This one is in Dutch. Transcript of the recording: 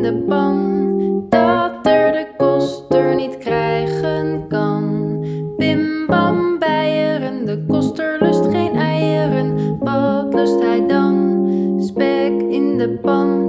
de pan, dat er de koster niet krijgen kan. Bim bam bijeren, de koster lust geen eieren. Wat lust hij dan? Spek in de pan.